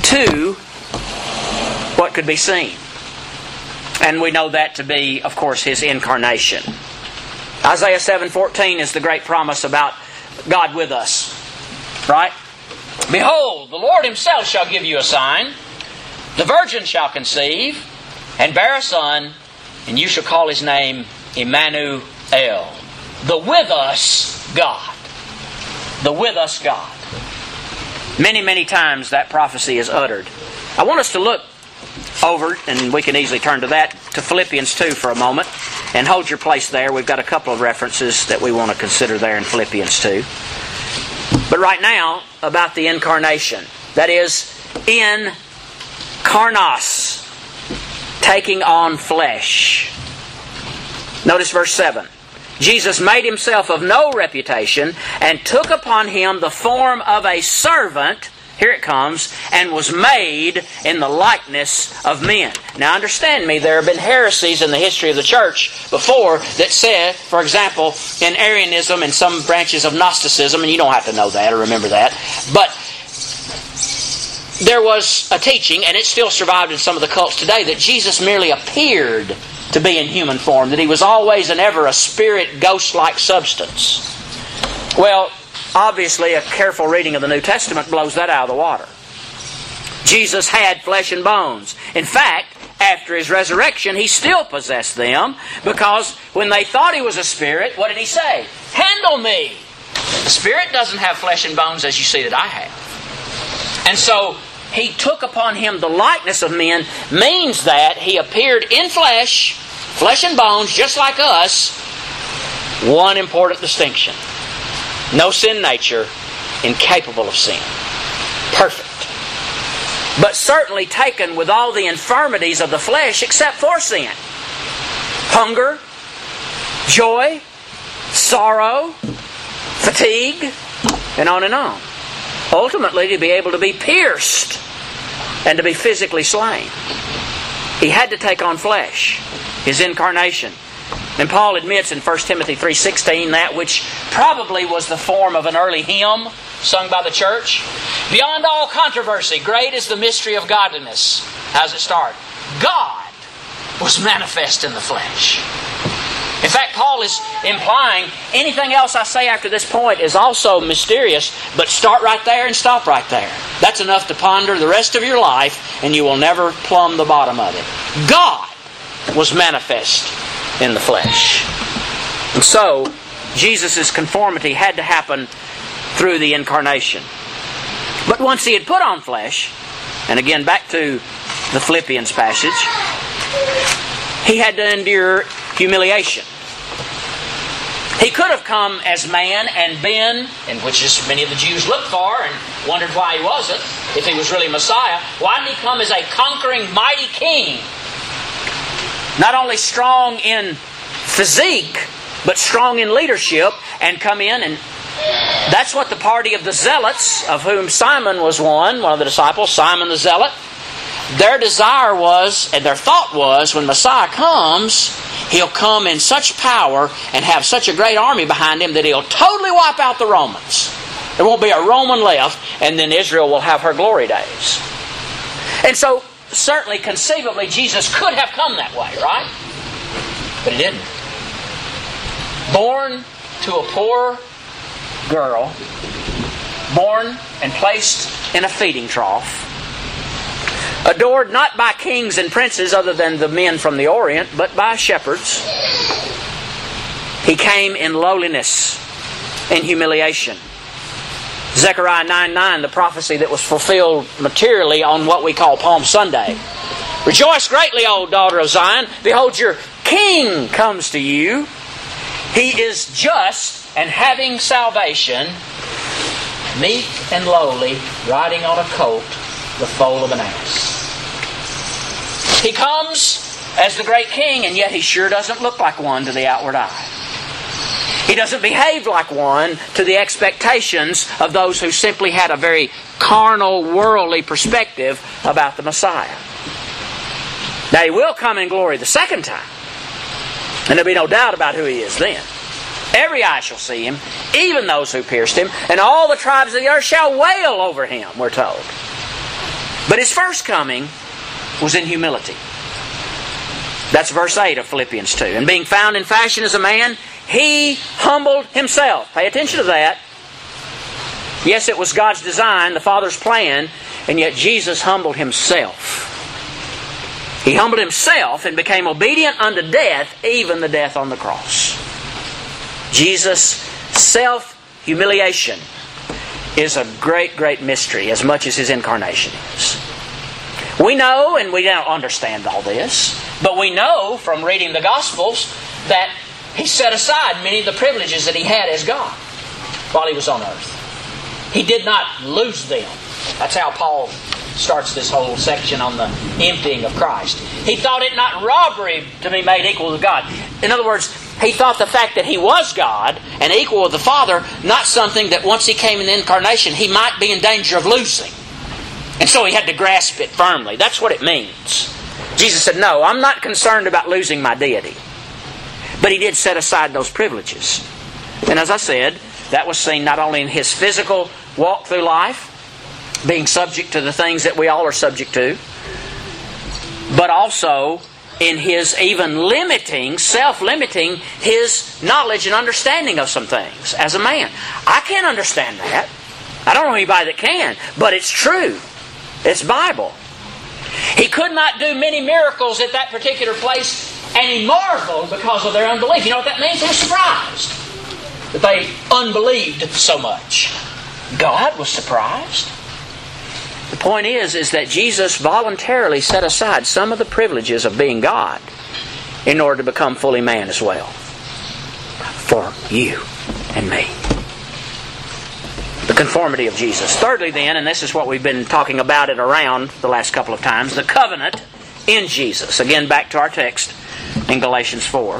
to what could be seen. And we know that to be, of course, His incarnation. Isaiah 7:14 is the great promise about God with us. Right? Behold, the Lord Himself shall give you a sign. The virgin shall conceive and bear a son, and you shall call His name Emmanuel. The with us God. The with us God. Many, many times that prophecy is uttered. I want us to look over, and we can easily turn to that, to Philippians 2 for a moment. And hold your place there. We've got a couple of references that we want to consider there in Philippians 2. But right now, about the incarnation. That is, incarnos, taking on flesh. Notice verse 7. Jesus made Himself of no reputation and took upon Him the form of a servant, here it comes, and was made in the likeness of men. Now understand me, there have been heresies in the history of the church before that said, for example, in Arianism and some branches of Gnosticism, and you don't have to know that or remember that, but there was a teaching, and it still survived in some of the cults today, that Jesus merely appeared to be in human form, that He was always and ever a spirit, ghost-like substance. Well, obviously, a careful reading of the New Testament blows that out of the water. Jesus had flesh and bones. In fact, after His resurrection, He still possessed them, because when they thought He was a spirit, what did He say? Handle me! The spirit doesn't have flesh and bones as you see that I have. And so, He took upon Him the likeness of men, means that He appeared in flesh and bones, just like us. One important distinction. No sin nature, incapable of sin. Perfect. But certainly taken with all the infirmities of the flesh except for sin. Hunger, joy, sorrow, fatigue, and on and on. Ultimately to be able to be pierced and to be physically slain. He had to take on flesh. His incarnation. And Paul admits in 1 Timothy 3:16 that which probably was the form of an early hymn sung by the church. Beyond all controversy, great is the mystery of godliness. How does it start? God was manifest in the flesh. In fact, Paul is implying anything else I say after this point is also mysterious, but start right there and stop right there. That's enough to ponder the rest of your life, and you will never plumb the bottom of it. God was manifest in the flesh. And so, Jesus' conformity had to happen through the incarnation. But once He had put on flesh, and again back to the Philippians passage, He had to endure humiliation. He could have come as man and been, and which is many of the Jews looked for and wondered why He wasn't, if He was really Messiah. Why didn't He come as a conquering mighty king? Not only strong in physique, but strong in leadership, and come in, and that's what the party of the Zealots, of whom Simon was one of the disciples, Simon the Zealot, their desire was, and their thought was, when Messiah comes, He'll come in such power and have such a great army behind Him that He'll totally wipe out the Romans. There won't be a Roman left, and then Israel will have her glory days. And so, certainly, conceivably, Jesus could have come that way, right? But He didn't. Born to a poor girl, born and placed in a feeding trough, adored not by kings and princes other than the men from the Orient, but by shepherds. He came in lowliness and humiliation. Zechariah 9:9, the prophecy that was fulfilled materially on what we call Palm Sunday. Rejoice greatly, O daughter of Zion. Behold, your King comes to you. He is just and having salvation, meek and lowly, riding on a colt, the foal of an ass. He comes as the great king, and yet He sure doesn't look like one to the outward eye. He doesn't behave like one to the expectations of those who simply had a very carnal, worldly perspective about the Messiah. Now He will come in glory the second time, and there'll be no doubt about who He is then. Every eye shall see Him, even those who pierced Him, and all the tribes of the earth shall wail over Him, we're told. But His first coming was in humility. That's verse 8 of Philippians 2. And being found in fashion as a man, He humbled Himself. Pay attention to that. Yes, it was God's design, the Father's plan, and yet Jesus humbled Himself. He humbled Himself and became obedient unto death, even the death on the cross. Jesus' self-humiliation is a great, great mystery, as much as His incarnation is. We know, and we don't understand all this, but we know from reading the Gospels that He set aside many of the privileges that He had as God while He was on earth. He did not lose them. That's how Paul starts this whole section on the emptying of Christ. He thought it not robbery to be made equal to God. In other words, He thought the fact that He was God and equal with the Father, not something that once He came in the incarnation, He might be in danger of losing. And so He had to grasp it firmly. That's what it means. Jesus said, no, I'm not concerned about losing my deity. But He did set aside those privileges. And as I said, that was seen not only in His physical walk through life, being subject to the things that we all are subject to, but also in His even self-limiting His knowledge and understanding of some things as a man. I can't understand that. I don't know anybody that can, but it's true. It's Bible. He could not do many miracles at that particular place, and He marveled because of their unbelief. You know what that means? They were surprised that they unbelieved so much. God was surprised. The point is that Jesus voluntarily set aside some of the privileges of being God in order to become fully man as well. For you and me. The conformity of Jesus. Thirdly then, and this is what we've been talking about it around the last couple of times, the covenant in Jesus. Again, back to our text in Galatians 4.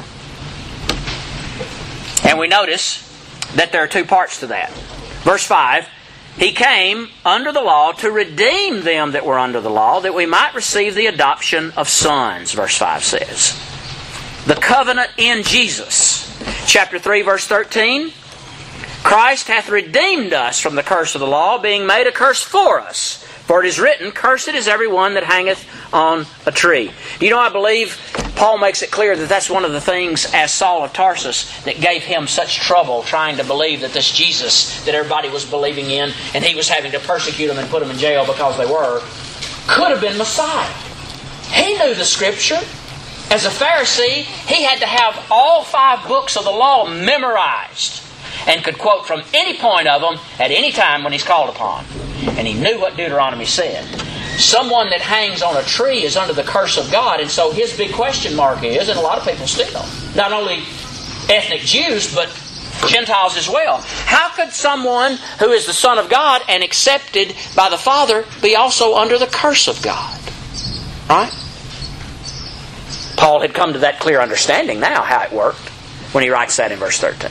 And we notice that there are two parts to that. Verse 5, He came under the law to redeem them that were under the law, that we might receive the adoption of sons, verse 5 says. The covenant in Jesus. Chapter 3, verse 13, Christ hath redeemed us from the curse of the law, being made a curse for us. For it is written, cursed is every one that hangeth on a tree. You know, I believe Paul makes it clear that that's one of the things as Saul of Tarsus that gave him such trouble trying to believe that this Jesus that everybody was believing in and he was having to persecute them and put them in jail because they were, could have been Messiah. He knew the Scripture. As a Pharisee, he had to have all 5 books of the law memorized and could quote from any point of them at any time when he's called upon. And he knew what Deuteronomy said. Someone that hangs on a tree is under the curse of God, and so his big question mark is, and a lot of people still, not only ethnic Jews, but Gentiles as well. How could someone who is the Son of God and accepted by the Father be also under the curse of God? Right? Paul had come to that clear understanding now how it worked when he writes that in verse 13.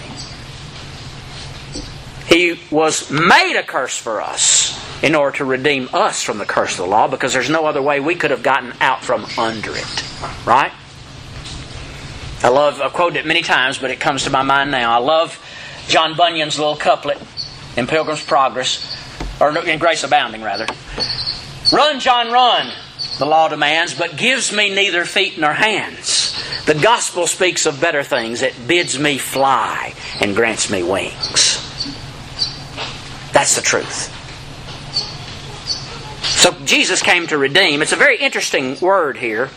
He was made a curse for us in order to redeem us from the curse of the law, because there's no other way we could have gotten out from under it. Right? I've quoted it many times, but it comes to my mind now. I love John Bunyan's little couplet in Pilgrim's Progress, or in Grace Abounding rather. Run, John, run, the law demands, but gives me neither feet nor hands. The gospel speaks of better things. It bids me fly and grants me wings. That's the truth. So Jesus came to redeem. It's a very interesting word here.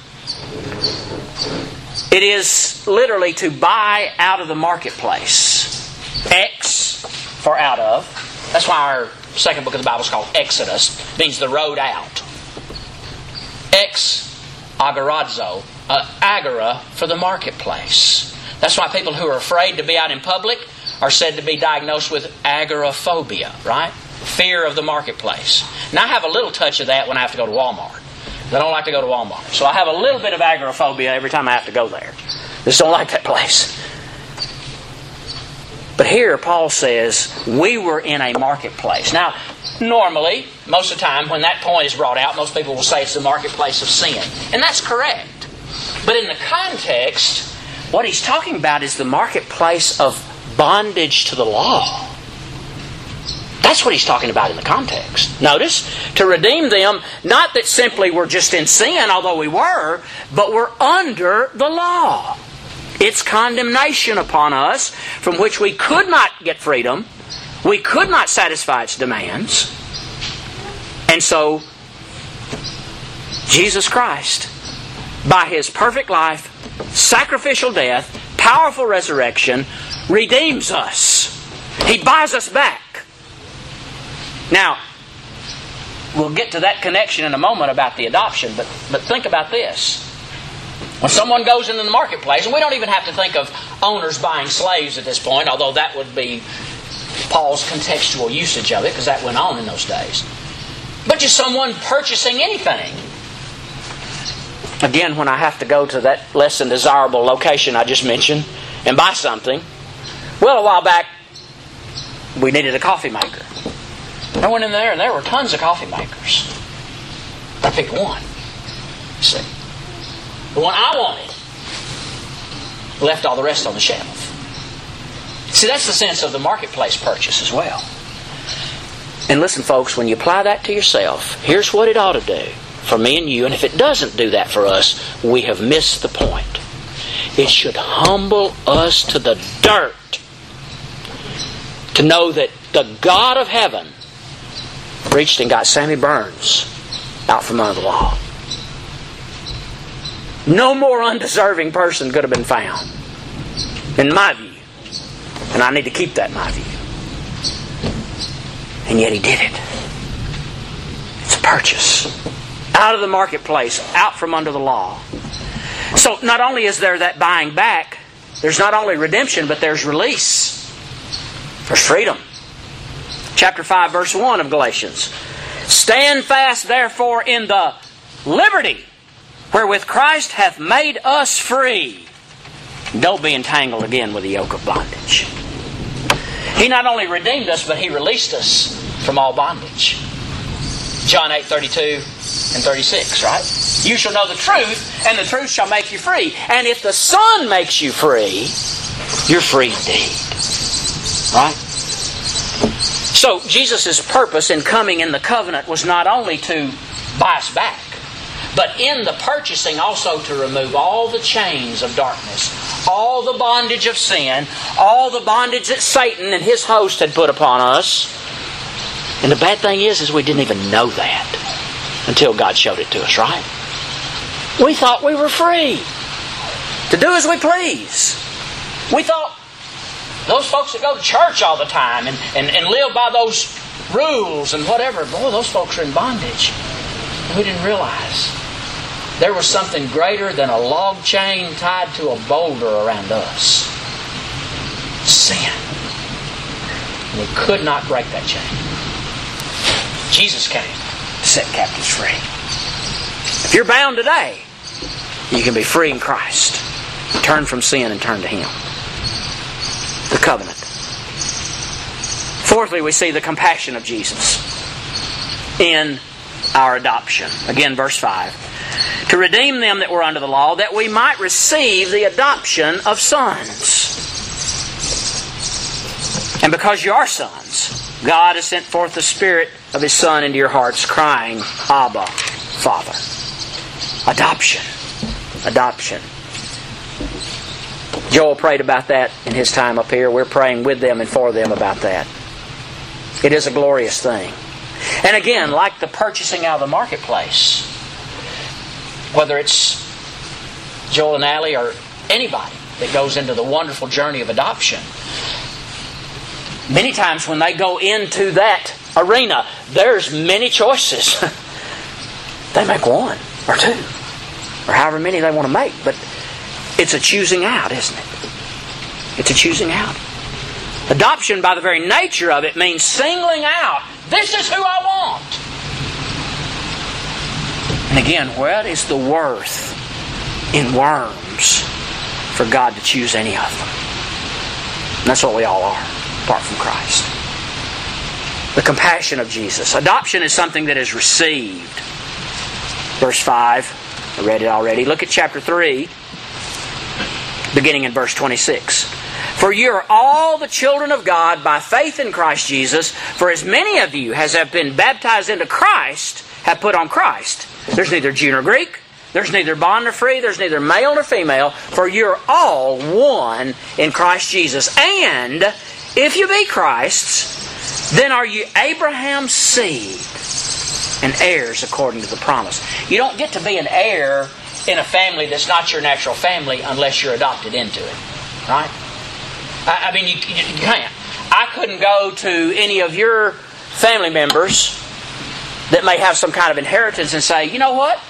It is literally to buy out of the marketplace. Ex, for out of. That's why our second book of the Bible is called Exodus. It means the road out. Ex, agorazo. Agora, for the marketplace. That's why people who are afraid to be out in public are said to be diagnosed with agoraphobia, right? Fear of the marketplace. Now I have a little touch of that when I have to go to Walmart. I don't like to go to Walmart. So I have a little bit of agoraphobia every time I have to go there. Just don't like that place. But here Paul says, we were in a marketplace. Now, normally, most of the time, when that point is brought out, most people will say it's the marketplace of sin. And that's correct. But in the context, what he's talking about is the marketplace of bondage to the law. That's what he's talking about in the context. Notice, to redeem them, not that simply we're just in sin, although we were, but we're under the law. It's condemnation upon us from which we could not get freedom. We could not satisfy its demands. And so, Jesus Christ, by His perfect life, sacrificial death, powerful resurrection, redeems us. He buys us back. Now, we'll get to that connection in a moment about the adoption, but think about this. When someone goes into the marketplace, and we don't even have to think of owners buying slaves at this point, although that would be Paul's contextual usage of it, because that went on in those days. But just someone purchasing anything. Again, when I have to go to that less than desirable location I just mentioned and buy something, well, a while back, we needed a coffee maker. I went in there and there were tons of coffee makers. I picked one. See? The one I wanted. Left all the rest on the shelf. See, that's the sense of the marketplace purchase as well. And listen, folks, when you apply that to yourself, here's what it ought to do for me and you. And if it doesn't do that for us, we have missed the point. It should humble us to the dirt to know that the God of heaven reached and got Sammy Burns out from under the law. No more undeserving person could have been found, in my view. And I need to keep that in my view. And yet He did it. It's a purchase. Out of the marketplace, out from under the law. So not only is there that buying back, there's not only redemption, but there's release. There's freedom. Chapter 5, verse 1 of Galatians. Stand fast, therefore, in the liberty wherewith Christ hath made us free. Don't be entangled again with the yoke of bondage. He not only redeemed us, but He released us from all bondage. John 8:32 and 36, right? You shall know the truth, and the truth shall make you free. And if the Son makes you free, you're free indeed. Right? So, Jesus' purpose in coming in the covenant was not only to buy us back, but in the purchasing also to remove all the chains of darkness, all the bondage of sin, all the bondage that Satan and his host had put upon us. And the bad thing is we didn't even know that until God showed it to us, right? We thought we were free to do as we please. We thought those folks that go to church all the time and live by those rules and whatever, boy, those folks are in bondage. And we didn't realize there was something greater than a log chain tied to a boulder around us. Sin. And we could not break that chain. Jesus came to set captives free. If you're bound today, you can be free in Christ. Turn from sin and turn to Him. The covenant. Fourthly, we see the compassion of Jesus in our adoption. Again, verse 5. To redeem them that were under the law, that we might receive the adoption of sons. And because you are sons, God has sent forth the Spirit of His Son into your hearts, crying, Abba, Father. Adoption. Adoption. Joel prayed about that in his time up here. We're praying with them and for them about that. It is a glorious thing. And again, like the purchasing out of the marketplace, whether it's Joel and Allie or anybody that goes into the wonderful journey of adoption, many times when they go into that arena, there's many choices. They make one or two or however many they want to make, but it's a choosing out, isn't it? It's a choosing out. Adoption, by the very nature of it, means singling out. This is who I want. And again, what is the worth in worms for God to choose any of them? And that's what we all are, apart from Christ. The compassion of Jesus. Adoption is something that is received. Verse 5, I read it already. Look at chapter 3, beginning in verse 26. For you are all the children of God by faith in Christ Jesus. For as many of you as have been baptized into Christ have put on Christ. There's neither Jew nor Greek. There's neither bond nor free. There's neither male nor female. For you're all one in Christ Jesus. And if you be Christ's, then are you Abraham's seed and heirs according to the promise. You don't get to be an heir in a family that's not your natural family unless you're adopted into it. Right? I mean, you can't. I couldn't go to any of your family members that may have some kind of inheritance and say, you know what?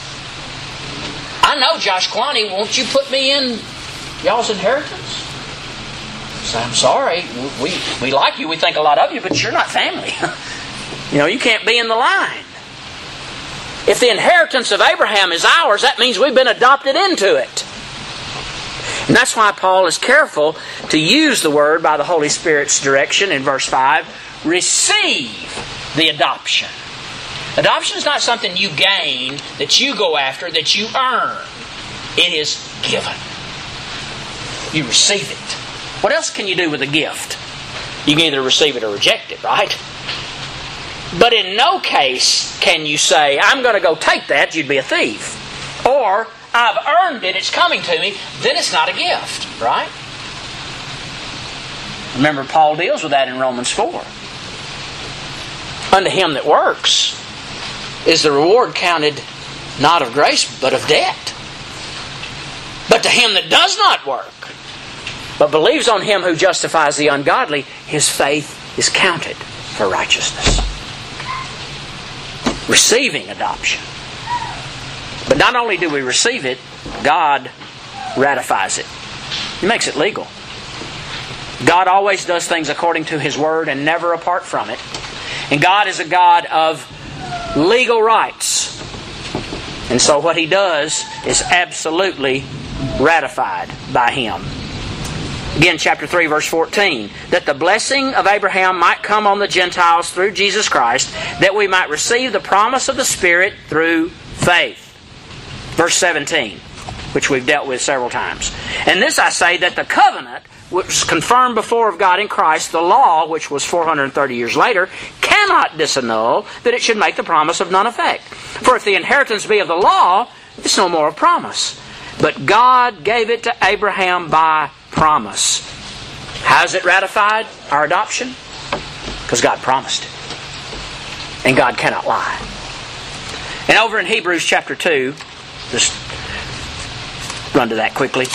I know Josh Quaney, won't you put me in y'all's inheritance? So I'm sorry, we like you, we think a lot of you, but you're not family. You can't be in the line. If the inheritance of Abraham is ours, that means we've been adopted into it. And that's why Paul is careful to use the word by the Holy Spirit's direction in verse 5, receive the adoption. Adoption is not something you gain, that you go after, that you earn. It is given. You receive it. What else can you do with a gift? You can either receive it or reject it, right? But in no case can you say, I'm going to go take that, you'd be a thief. Or, I've earned it, it's coming to me, then it's not a gift, right? Remember, Paul deals with that in Romans 4. Unto him that works is the reward counted not of grace, but of debt. But to him that does not work, but believes on him who justifies the ungodly, his faith is counted for righteousness. Receiving adoption. But not only do we receive it, God ratifies it. He makes it legal. God always does things according to His Word and never apart from it. And God is a God of legal rights. And so what He does is absolutely ratified by Him. Again, chapter 3, verse 14. That the blessing of Abraham might come on the Gentiles through Jesus Christ, that we might receive the promise of the Spirit through faith. Verse 17, which we've dealt with several times. And this I say, that the covenant, which was confirmed before of God in Christ, the law, which was 430 years later, cannot disannul that it should make the promise of none effect. For if the inheritance be of the law, it's no more a promise. But God gave it to Abraham by promise. How is it ratified, our adoption? Because God promised it. And God cannot lie. And over in Hebrews chapter 2, just run to that quickly.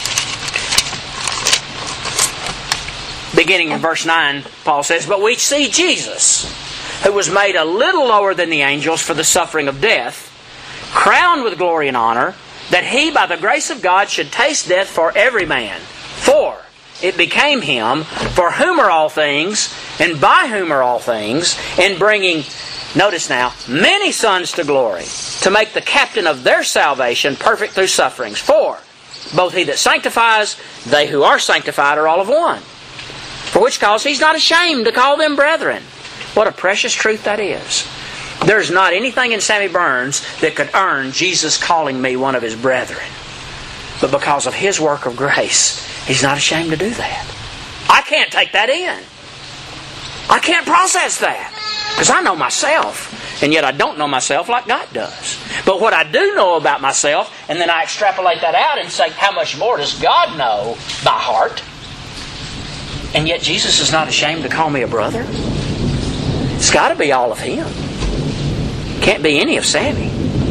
Beginning in verse 9, Paul says, But we see Jesus, who was made a little lower than the angels for the suffering of death, crowned with glory and honor, that He, by the grace of God, should taste death for every man. For it became Him, for whom are all things, and by whom are all things, in bringing, notice now, many sons to glory, to make the captain of their salvation perfect through sufferings. For both He that sanctifies, they who are sanctified are all of one. For which cause He's not ashamed to call them brethren. What a precious truth that is. There's not anything in Sammy Burns that could earn Jesus calling me one of His brethren. But because of His work of grace, He's not ashamed to do that. I can't take that in. I can't process that. Because I know myself. And yet I don't know myself like God does. But what I do know about myself, and then I extrapolate that out and say, how much more does God know my heart? And yet Jesus is not ashamed to call me a brother. It's got to be all of Him. Can't be any of Sammy.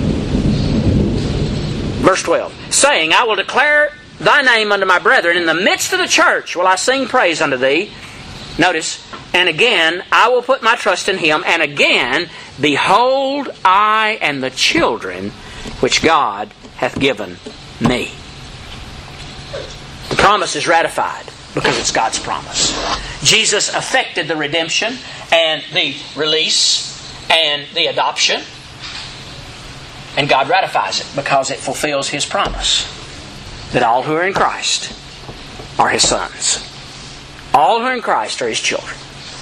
Verse 12. Saying, I will declare Thy name unto my brethren. In the midst of the church will I sing praise unto Thee. Notice, and again, I will put my trust in Him. And again, behold, I and the children which God hath given me. The promise is ratified because it's God's promise. Jesus effected the redemption and the release and the adoption. And God ratifies it because it fulfills His promise that all who are in Christ are His sons. All who are in Christ are His children.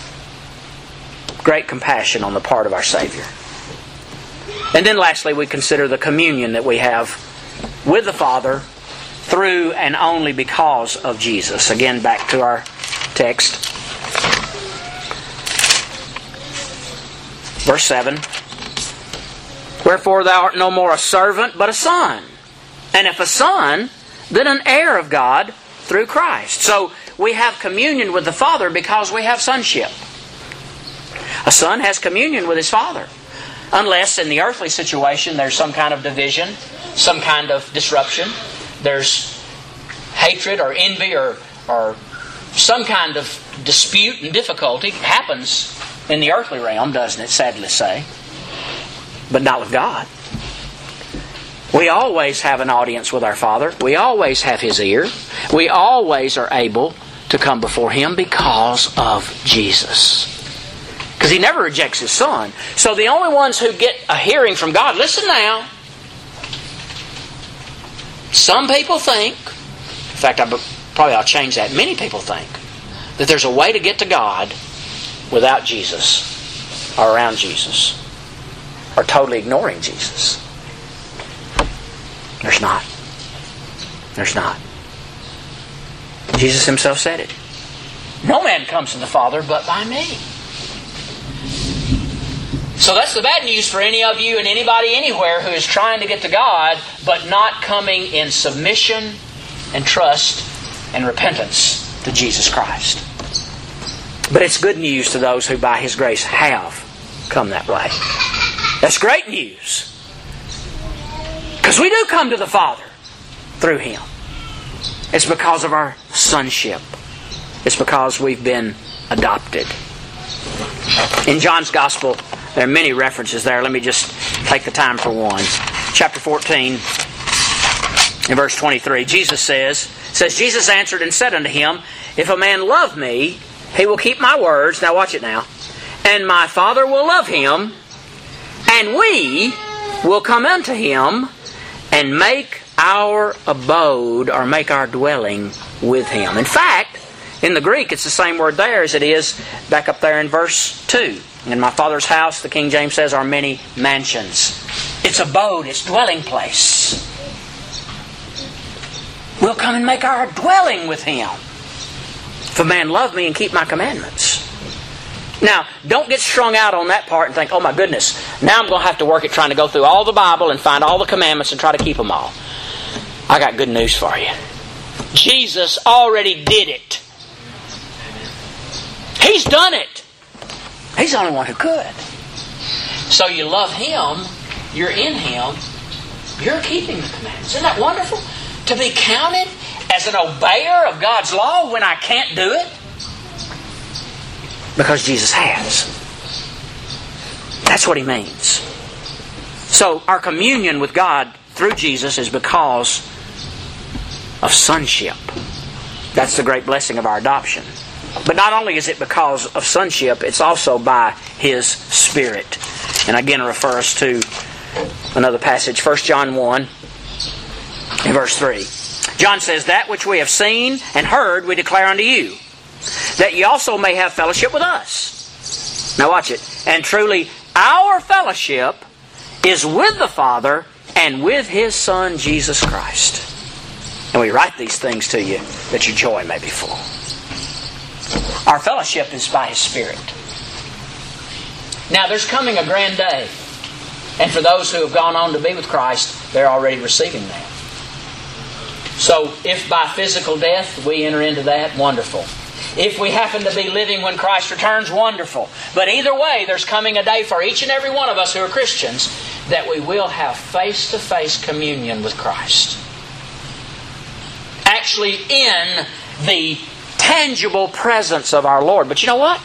Great compassion on the part of our Savior. And then lastly, we consider the communion that we have with the Father through and only because of Jesus. Again, back to our text. Verse 7. Wherefore thou art no more a servant, but a son. And if a son, then an heir of God through Christ. So we have communion with the Father because we have sonship. A son has communion with his father. Unless in the earthly situation there's some kind of division, some kind of disruption. There's hatred or envy or some kind of dispute and difficulty. It happens in the earthly realm, doesn't it, sadly to say. But not with God. We always have an audience with our Father. We always have His ear. We always are able to come before Him because of Jesus. Because He never rejects His Son. So the only ones who get a hearing from God, listen now. Some people think, in fact, I'll change that. Many people think that there's a way to get to God without Jesus or around Jesus or totally ignoring Jesus. There's not. There's not. Jesus Himself said it. No man comes to the Father but by me. So that's the bad news for any of you and anybody anywhere who is trying to get to God but not coming in submission and trust and repentance to Jesus Christ. But it's good news to those who by His grace have come that way. That's great news. Because we do come to the Father through Him. It's because of our sonship. It's because we've been adopted. In John's Gospel, there are many references there. Let me just take the time for one. Chapter 14, in verse 23, Jesus says, Jesus answered and said unto him, If a man love me, he will keep my words. Now watch it now. And my Father will love him, and we will come unto him and make our abode, or make our dwelling with him. In fact, in the Greek, it's the same word there as it is back up there in verse 2. In my Father's house, the King James says, are many mansions. It's abode, it's dwelling place. We'll come and make our dwelling with Him. If a man love me and keep my commandments. Now, don't get strung out on that part and think, oh my goodness, now I'm going to have to work at trying to go through all the Bible and find all the commandments and try to keep them all. I got good news for you. Jesus already did it. He's done it. He's the only one who could. So you love Him, you're in Him, you're keeping the commandments. Isn't that wonderful? To be counted as an obeyer of God's law when I can't do it? Because Jesus has. That's what He means. So our communion with God through Jesus is because of sonship. That's the great blessing of our adoption. But not only is it because of sonship, it's also by His Spirit. And again, I refer us to another passage, 1 John 1, in verse 3. John says, That which we have seen and heard we declare unto you, that ye also may have fellowship with us. Now watch it. And truly, our fellowship is with the Father and with His Son, Jesus Christ. And we write these things to you, that your joy may be full. Our fellowship is by His Spirit. Now, there's coming a grand day. And for those who have gone on to be with Christ, they're already receiving that. So, if by physical death we enter into that, wonderful. If we happen to be living when Christ returns, wonderful. But either way, there's coming a day for each and every one of us who are Christians that we will have face-to-face communion with Christ. Actually in the tangible presence of our Lord. But you know what?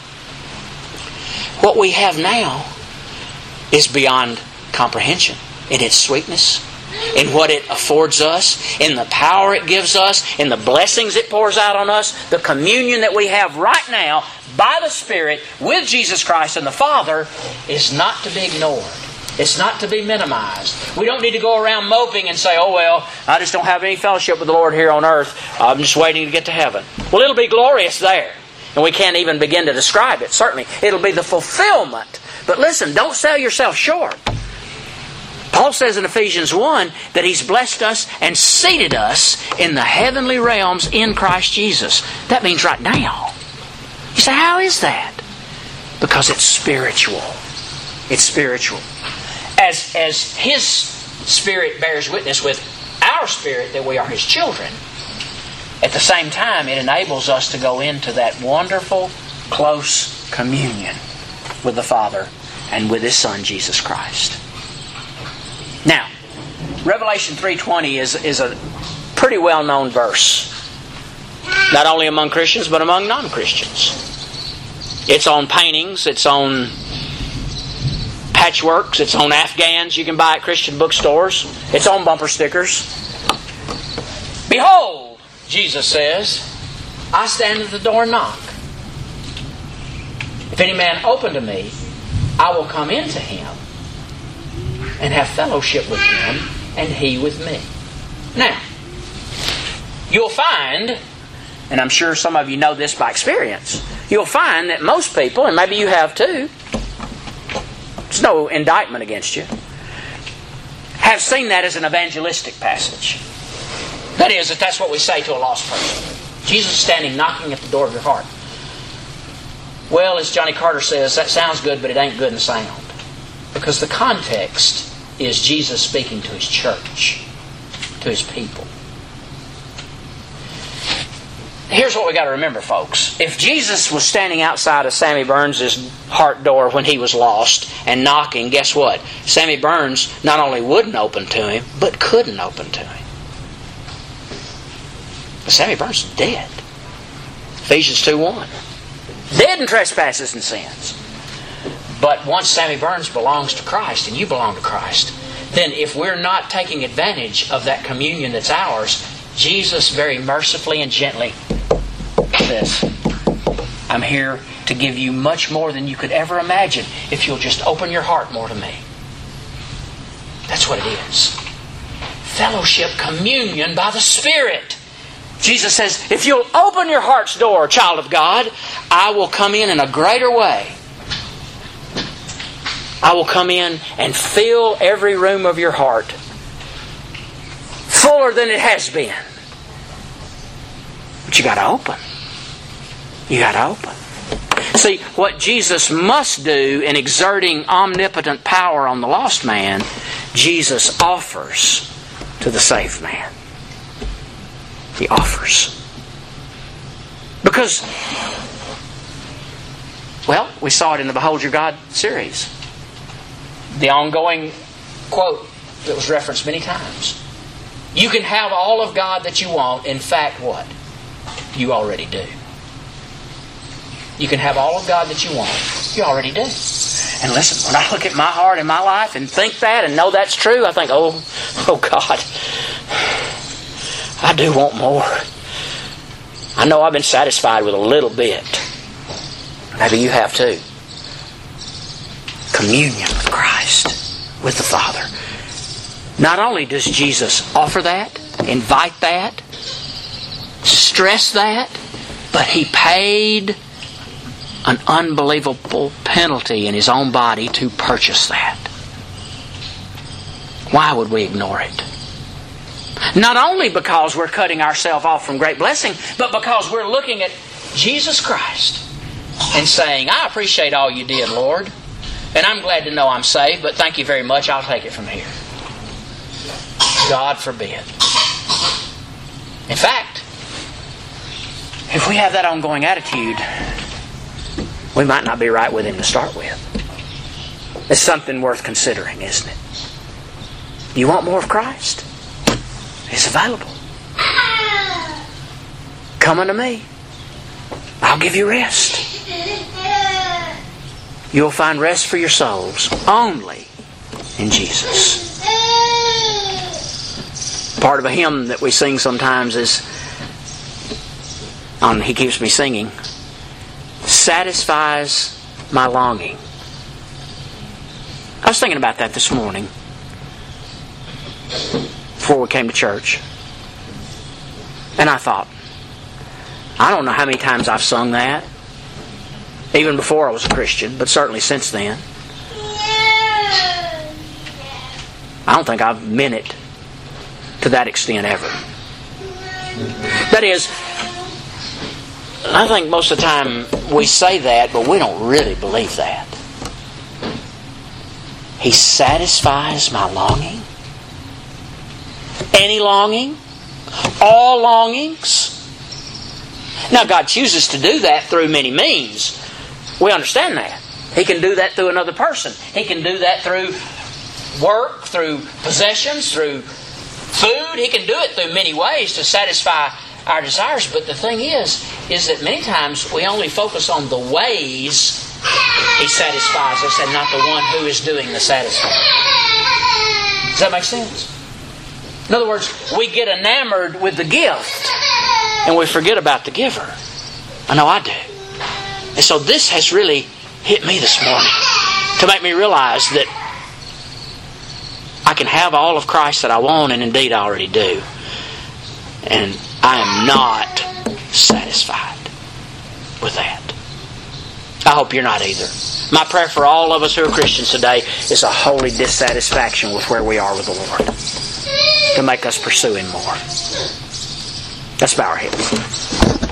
What we have now is beyond comprehension in its sweetness, in what it affords us, in the power it gives us, in the blessings it pours out on us. The communion that we have right now by the Spirit with Jesus Christ and the Father is not to be ignored. It's not to be minimized. We don't need to go around moping and say, oh well, I just don't have any fellowship with the Lord here on earth. I'm just waiting to get to heaven. Well, it'll be glorious there. And we can't even begin to describe it. Certainly, it'll be the fulfillment. But listen, don't sell yourself short. Paul says in Ephesians 1 that He's blessed us and seated us in the heavenly realms in Christ Jesus. That means right now. You say, how is that? Because it's spiritual. It's spiritual. As His Spirit bears witness with our spirit that we are His children, at the same time it enables us to go into that wonderful, close communion with the Father and with His Son, Jesus Christ. Now, Revelation 3:20 is a pretty well-known verse. Not only among Christians, but among non-Christians. It's on paintings, it's on patchworks, it's on Afghans you can buy at Christian bookstores. It's on bumper stickers. Behold, Jesus says, I stand at the door and knock. If any man open to me, I will come into him and have fellowship with him and he with me. Now, you'll find, and I'm sure some of you know this by experience, you'll find that most people, and maybe you have too, there's no indictment against you, have seen that as an evangelistic passage. That is, that that's what we say to a lost person. Jesus is standing knocking at the door of your heart. Well, as Johnny Carter says, that sounds good, but it ain't good in sound. Because the context is Jesus speaking to His church, to His people. Here's what we got to remember, folks. If Jesus was standing outside of Sammy Burns' heart door when he was lost and knocking, guess what? Sammy Burns not only wouldn't open to him, but couldn't open to him. Sammy Burns is dead. Ephesians 2:1. Dead in trespasses and sins. But once Sammy Burns belongs to Christ and you belong to Christ, then if we're not taking advantage of that communion that's ours, Jesus very mercifully and gently says, I'm here to give you much more than you could ever imagine if you'll just open your heart more to me. That's what it is. Fellowship, communion by the Spirit. Jesus says, if you'll open your heart's door, child of God, I will come in a greater way. I will come in and fill every room of your heart fuller than it has been. But you got to open. You got to open. See, what Jesus must do in exerting omnipotent power on the lost man, Jesus offers to the saved man. He offers. Because, well, we saw it in the Behold Your God series. The ongoing quote that was referenced many times. You can have all of God that you want. In fact, what? You already do. You can have all of God that you want. You already do. And listen, when I look at my heart and my life and think that and know that's true, I think, oh God, I do want more. I know I've been satisfied with a little bit. Maybe you have too. Communion with Christ, with the Father. Not only does Jesus offer that, invite that, stress that, but He paid an unbelievable penalty in His own body to purchase that. Why would we ignore it? Not only because we're cutting ourselves off from great blessing, but because we're looking at Jesus Christ and saying, I appreciate all you did, Lord, and I'm glad to know I'm saved, but thank you very much, I'll take it from here. God forbid. In fact, if we have that ongoing attitude, we might not be right with Him to start with. It's something worth considering, isn't it? You want more of Christ? It's available. Come unto me. I'll give you rest. You'll find rest for your souls only in Jesus. Part of a hymn that we sing sometimes is, He Keeps Me Singing, satisfies my longing. I was thinking about that this morning before we came to church. And I thought, I don't know how many times I've sung that, even before I was a Christian, but certainly since then. I don't think I've meant it to that extent ever. That is, I think most of the time we say that, but we don't really believe that. He satisfies my longing. Any longing? All longings? Now, God chooses to do that through many means. We understand that. He can do that through another person. He can do that through work, through possessions, through food. He can do it through many ways to satisfy our desires. But the thing is that many times we only focus on the ways He satisfies us and not the one who is doing the satisfying. Does that make sense? In other words, we get enamored with the gift and we forget about the giver. I know I do. And so this has really hit me this morning to make me realize that I can have all of Christ that I want, and indeed I already do. And I am not satisfied with that. I hope you're not either. My prayer for all of us who are Christians today is a holy dissatisfaction with where we are with the Lord, to make us pursue Him more. Let's bow our heads.